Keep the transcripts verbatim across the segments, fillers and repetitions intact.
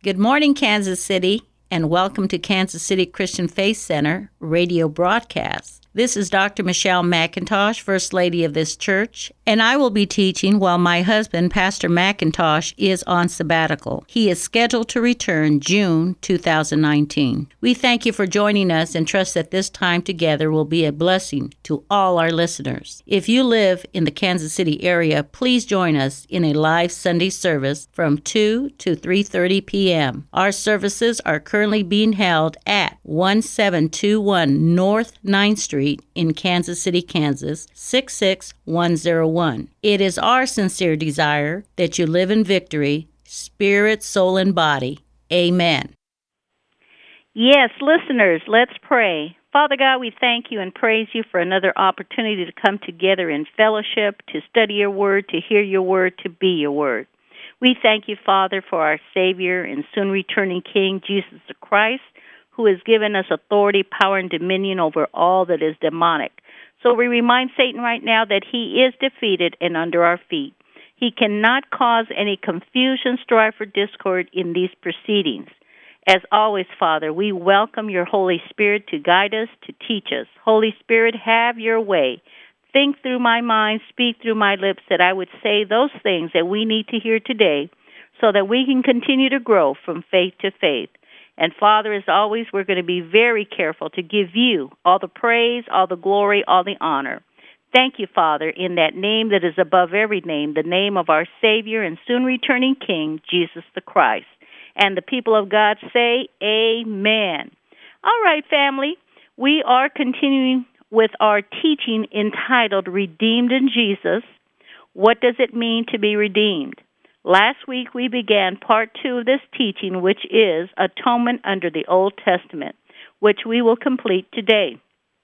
Good morning, Kansas City, and welcome to Kansas City Christian Faith Center radio broadcast. This is Doctor Michelle McIntosh, First Lady of this church, and I will be teaching while my husband, Pastor McIntosh, is on sabbatical. He is scheduled to return June two thousand nineteen. We thank you for joining us and trust that this time together will be a blessing to all our listeners. If you live in the Kansas City area, please join us in a live Sunday service from two to three thirty p.m. Our services are currently being held at one seven two one North ninth Street in Kansas City, Kansas, six six one zero one. It is our sincere desire that you live in victory, spirit, soul, and body. Amen. Yes, listeners, let's pray. Father God, we thank you and praise you for another opportunity to come together in fellowship, to study your word, to hear your word, to be your word. We thank you, Father, for our Savior and soon returning King, Jesus the Christ, who has given us authority, power, and dominion over all that is demonic. So we remind Satan right now that he is defeated and under our feet. He cannot cause any confusion, strife, or discord in these proceedings. As always, Father, we welcome your Holy Spirit to guide us, to teach us. Holy Spirit, have your way. Think through my mind, speak through my lips, that I would say those things that we need to hear today so that we can continue to grow from faith to faith. And Father, as always, we're going to be very careful to give you all the praise, all the glory, all the honor. Thank you, Father, in that name that is above every name, the name of our Savior and soon returning King, Jesus the Christ. And the people of God say, Amen. All right, family, we are continuing with our teaching entitled Redeemed in Jesus. What does it mean to be redeemed? Last week we began part two of this teaching, which is atonement under the Old Testament, which we will complete today.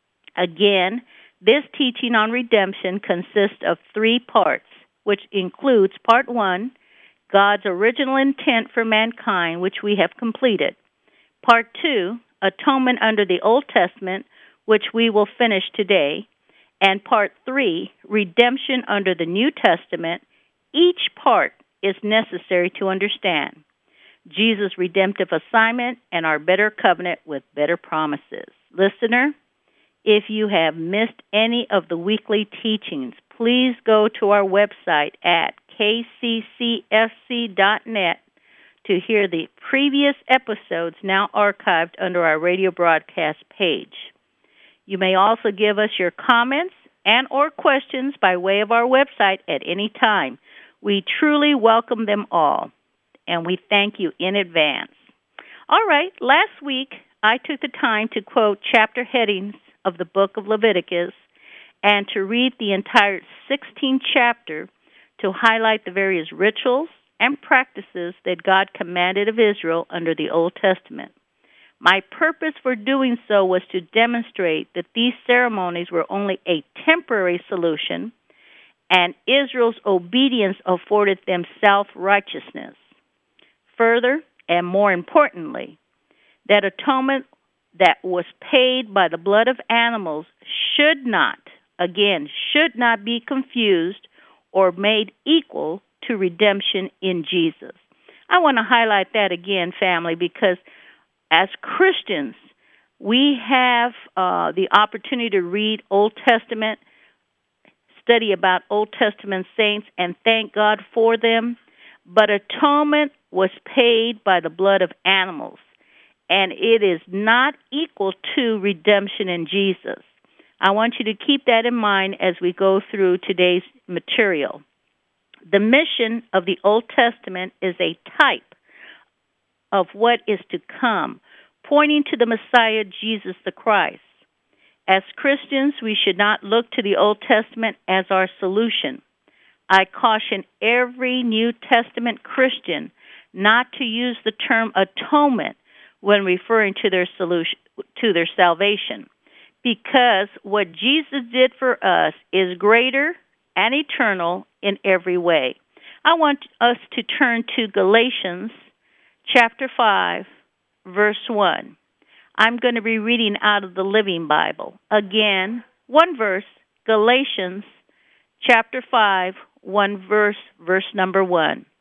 Again, this teaching on redemption consists of three parts, which includes part one, God's original intent for mankind, which we have completed. Part two, atonement under the Old Testament, which we will finish today. And part three, redemption under the New Testament. Each part is necessary to understand Jesus' redemptive assignment and our better covenant with better promises. Listener, if you have missed any of the weekly teachings, please go to our website at k c c f c dot net to hear the previous episodes now archived under our radio broadcast page. You may also give us your comments and or questions by way of our website at any time. We truly welcome them all, and we thank you in advance. All right, last week I took the time to quote chapter headings of the book of Leviticus and to read the entire sixteenth chapter to highlight the various rituals and practices that God commanded of Israel under the Old Testament. My purpose for doing so was to demonstrate that these ceremonies were only a temporary solution, and Israel's obedience afforded them self-righteousness. Further, and more importantly, that atonement that was paid by the blood of animals should not, again, should not be confused or made equal to redemption in Jesus. I want to highlight that again, family, because as Christians, we have uh, the opportunity to read Old Testament, study about Old Testament saints, and thank God for them. But atonement was paid by the blood of animals, and it is not equal to redemption in Jesus. I want you to keep that in mind as we go through today's material. The mission of the Old Testament is a type of what is to come, pointing to the Messiah, Jesus the Christ. As Christians, we should not look to the Old Testament as our solution. I caution every New Testament Christian not to use the term atonement when referring to their solution, to their salvation, because what Jesus did for us is greater and eternal in every way. I want us to turn to Galatians chapter five, verse one. I'm going to be reading out of the Living Bible. Again, one verse, Galatians chapter five, one verse, verse number one.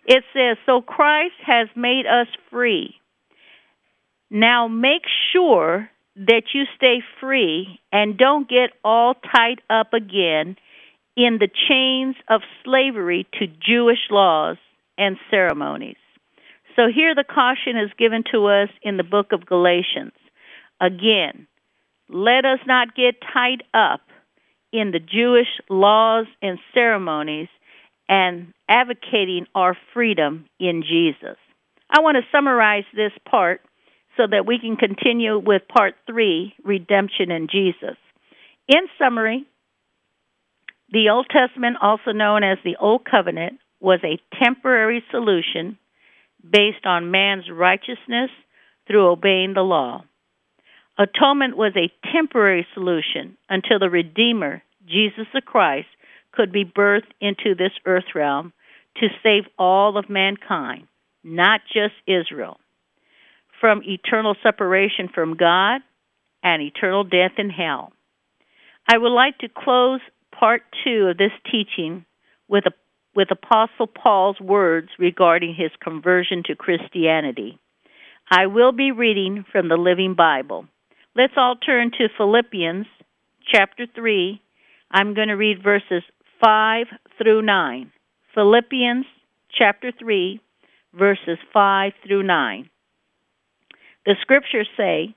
It says, so Christ has made us free. Now make sure that you stay free and don't get all tied up again in the chains of slavery to Jewish laws and ceremonies. So here the caution is given to us in the book of Galatians. Again, let us not get tied up in the Jewish laws and ceremonies and advocating our freedom in Jesus. I want to summarize this part so that we can continue with part three, redemption in Jesus. In summary, the Old Testament, also known as the Old Covenant, was a temporary solution based on man's righteousness through obeying the law. Atonement was a temporary solution until the Redeemer, Jesus the Christ, could be birthed into this earth realm to save all of mankind, not just Israel, from eternal separation from God and eternal death in hell. I would like to close part two of this teaching with a, with Apostle Paul's words regarding his conversion to Christianity. I will be reading from the Living Bible. Let's all turn to Philippians chapter three. I'm going to read verses five through nine. Philippians chapter three, verses five through nine. The scriptures say,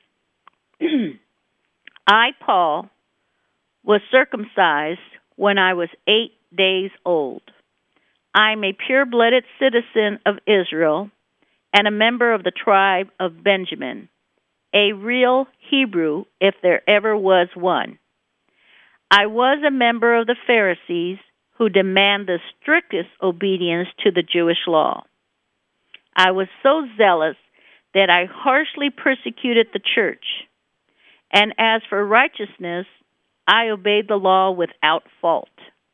I, Paul, was circumcised when I was eight days old. I'm a pure-blooded citizen of Israel and a member of the tribe of Benjamin, a real Hebrew if there ever was one. I was a member of the Pharisees who demand the strictest obedience to the Jewish law. I was so zealous that I harshly persecuted the church. And as for righteousness, I obeyed the law without fault.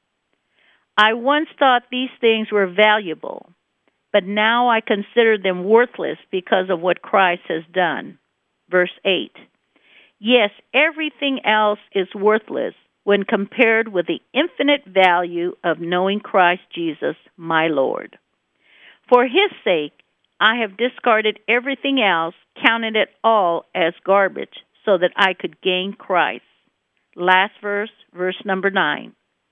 I once thought these things were valuable, but now I consider them worthless because of what Christ has done. Verse eight. Yes, everything else is worthless when compared with the infinite value of knowing Christ Jesus, my Lord. For his sake, I have discarded everything else, counted it all as garbage, so that I could gain Christ. Last verse, verse number nine.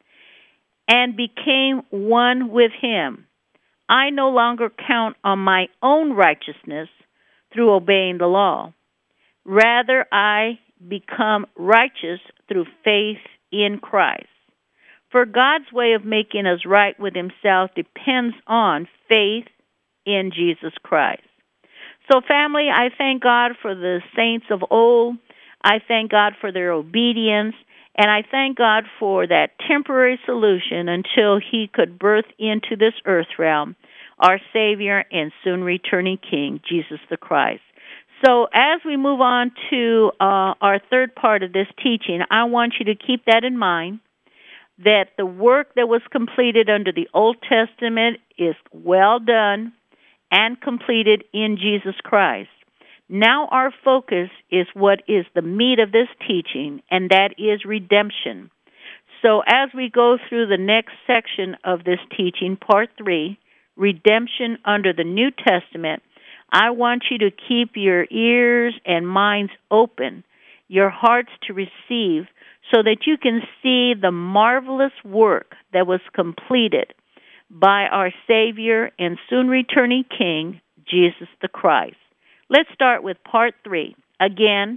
And became one with him. I no longer count on my own righteousness through obeying the law. Rather, I become righteous through faith in Christ. For God's way of making us right with himself depends on faith in Jesus Christ. So, family, I thank God for the saints of old. I thank God for their obedience. And I thank God for that temporary solution until he could birth into this earth realm our Savior and soon returning King, Jesus the Christ. So as we move on to uh, our third part of this teaching, I want you to keep that in mind, that the work that was completed under the Old Testament is well done and completed in Jesus Christ. Now our focus is what is the meat of this teaching, and that is redemption. So as we go through the next section of this teaching, part three, redemption under the New Testament, I want you to keep your ears and minds open, your hearts to receive, so that you can see the marvelous work that was completed by our Savior and soon returning King, Jesus the Christ. Let's start with part three. Again,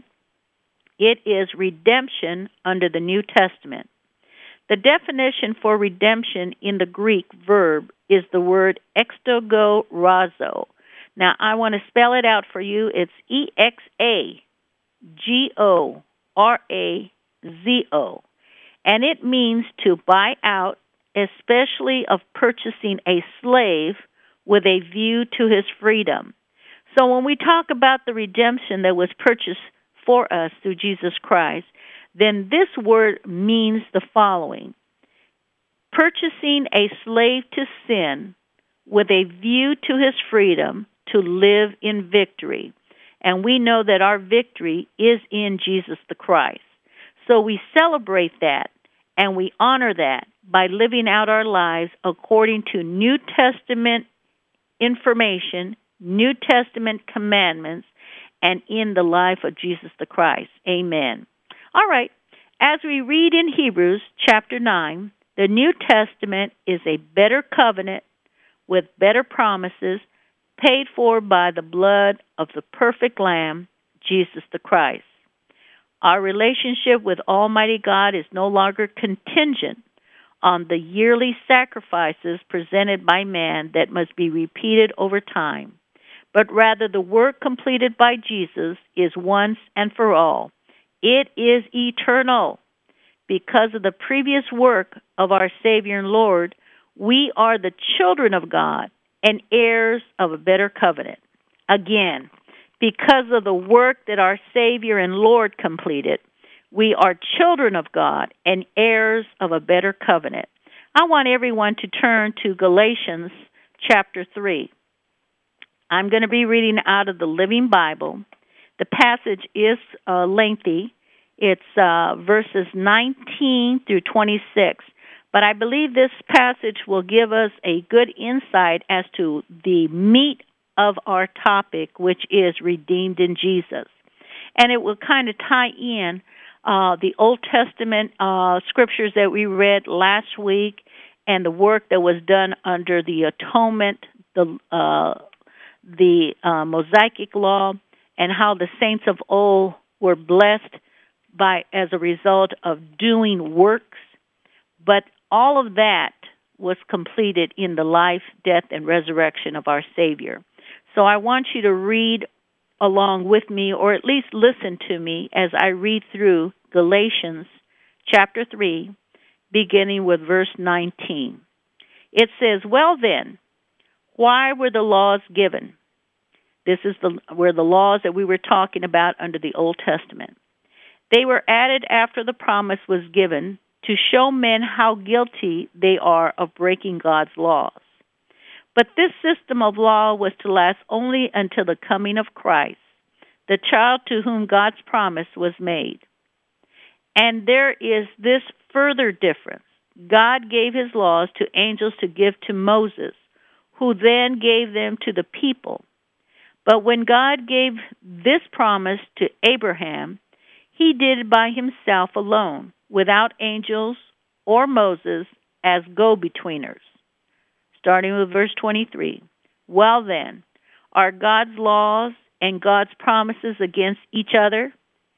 it is redemption under the New Testament. The definition for redemption in the Greek verb is the word exagorazo. Now, I want to spell it out for you. It's E X A G O R A Z O. And it means to buy out, especially of purchasing a slave with a view to his freedom. So when we talk about the redemption that was purchased for us through Jesus Christ, then this word means the following: purchasing a slave to sin with a view to his freedom to live in victory. And we know that our victory is in Jesus the Christ. So we celebrate that and we honor that by living out our lives according to New Testament information, New Testament commandments, and in the life of Jesus the Christ. Amen. All right. As we read in Hebrews chapter nine, the New Testament is a better covenant with better promises paid for by the blood of the perfect Lamb, Jesus the Christ. Our relationship with Almighty God is no longer contingent on the yearly sacrifices presented by man that must be repeated over time, but rather the work completed by Jesus is once and for all. It is eternal. Because of the previous work of our Savior and Lord, we are the children of God and heirs of a better covenant. Again, because of the work that our Savior and Lord completed, we are children of God and heirs of a better covenant. I want everyone to turn to Galatians chapter three. I'm going to be reading out of the Living Bible. The passage is uh, lengthy. It's uh, verses nineteen through twenty-six. But I believe this passage will give us a good insight as to the meat of our topic, which is redeemed in Jesus. And it will kind of tie in uh, the Old Testament uh, scriptures that we read last week and the work that was done under the atonement, the uh, the uh, Mosaic law, and how the saints of old were blessed by as a result of doing works. But all of that was completed in the life, death, and resurrection of our Savior. So I want you to read along with me, or at least listen to me as I read through Galatians chapter three, beginning with verse nineteen. It says, "Well then, why were the laws given?" This is the were the laws that we were talking about under the Old Testament. "They were added after the promise was given to show men how guilty they are of breaking God's laws. But this system of law was to last only until the coming of Christ, the child to whom God's promise was made. And there is this further difference. God gave his laws to angels to give to Moses, who then gave them to the people. But when God gave this promise to Abraham, he did it by himself alone, without angels or Moses as go-betweeners." Starting with verse twenty-three. "Well then, are God's laws and God's promises against each other?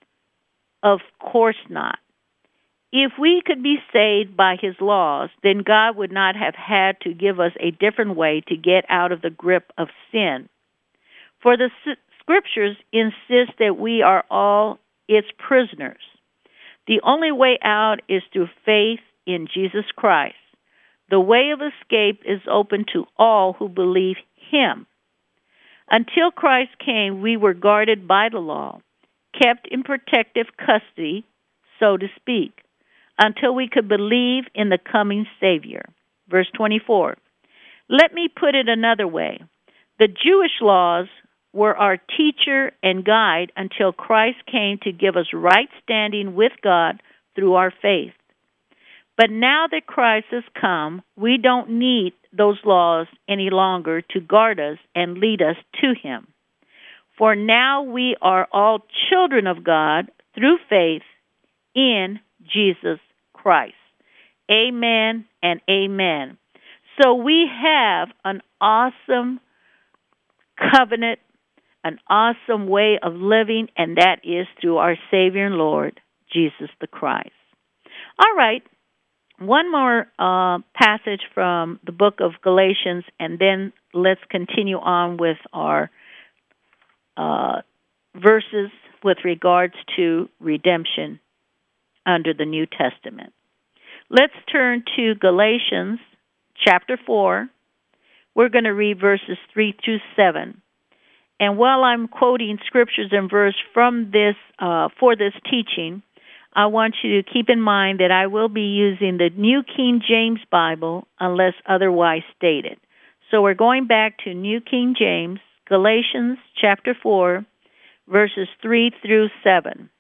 Of course not. If we could be saved by his laws, then God would not have had to give us a different way to get out of the grip of sin. For the scriptures insist that we are all its prisoners. The only way out is through faith in Jesus Christ. The way of escape is open to all who believe him. Until Christ came, we were guarded by the law, kept in protective custody, so to speak, until we could believe in the coming Savior." Verse twenty-four. "Let me put it another way. The Jewish laws were our teacher and guide until Christ came to give us right standing with God through our faith. But now that Christ has come, we don't need those laws any longer to guard us and lead us to him. For now we are all children of God through faith in Jesus Christ." Amen and amen. So we have an awesome covenant, an awesome way of living, and that is through our Savior and Lord, Jesus the Christ. All right. One more uh, passage from the book of Galatians, and then let's continue on with our uh, verses with regards to redemption under the New Testament. Let's turn to Galatians chapter four. We're going to read verses three through seven. And while I'm quoting scriptures and verse from this uh, for this teaching, I want you to keep in mind that I will be using the New King James Bible unless otherwise stated. So we're going back to New King James, Galatians chapter four, verses three through seven.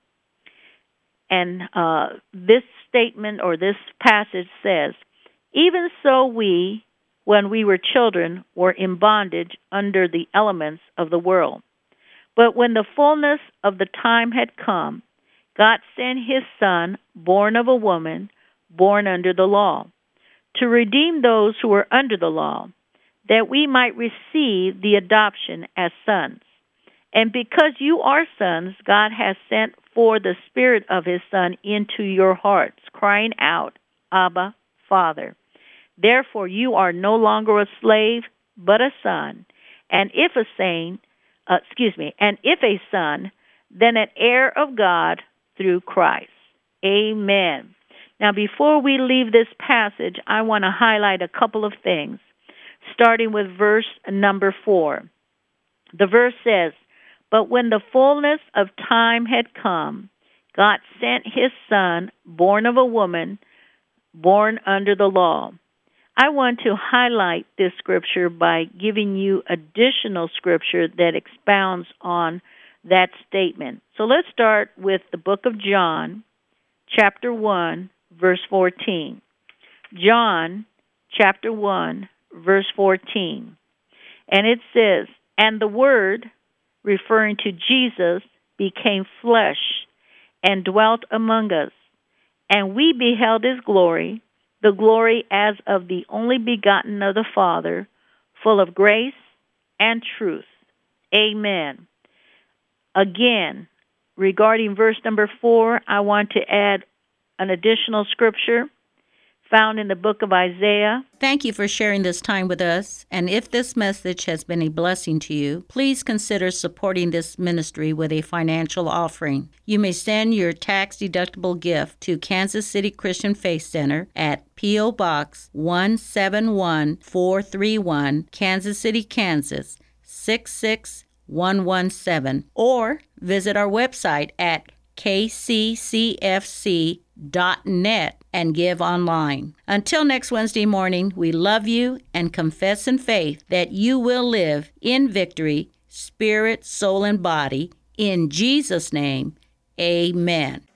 And uh, this statement or this passage says, "Even so we, when we were children, were in bondage under the elements of the world. But when the fullness of the time had come, God sent his Son, born of a woman, born under the law, to redeem those who were under the law, that we might receive the adoption as sons. And because you are sons, God has sent forth the Spirit of his Son into your hearts, crying out, Abba, Father. Therefore you are no longer a slave, but a son. And if a son, uh, excuse me, and if a son, then an heir of God through Christ. Amen. Now, before we leave this passage, I want to highlight a couple of things, starting with verse number four. The verse says, But when the fullness of time had come, God sent his Son, born of a woman, born under the law. I want to highlight this scripture by giving you additional scripture that expounds on that statement. So let's start with the book of John, chapter one, verse fourteen. John, chapter one, verse fourteen. And it says, And the Word, referring to Jesus, became flesh and dwelt among us, and we beheld his glory, the glory as of the only begotten of the Father, full of grace and truth. Amen. Again, regarding verse number four, I want to add an additional scripture found in the book of Isaiah. Thank you for sharing this time with us. And if this message has been a blessing to you, please consider supporting this ministry with a financial offering. You may send your tax-deductible gift to Kansas City Christian Faith Center at P O. Box one seven one four three one, Kansas City, Kansas six six one one seven, or visit our website at k c c f c dot net and give online. Until next Wednesday morning, we love you and confess in faith that you will live in victory, spirit, soul, and body. In Jesus' name, amen.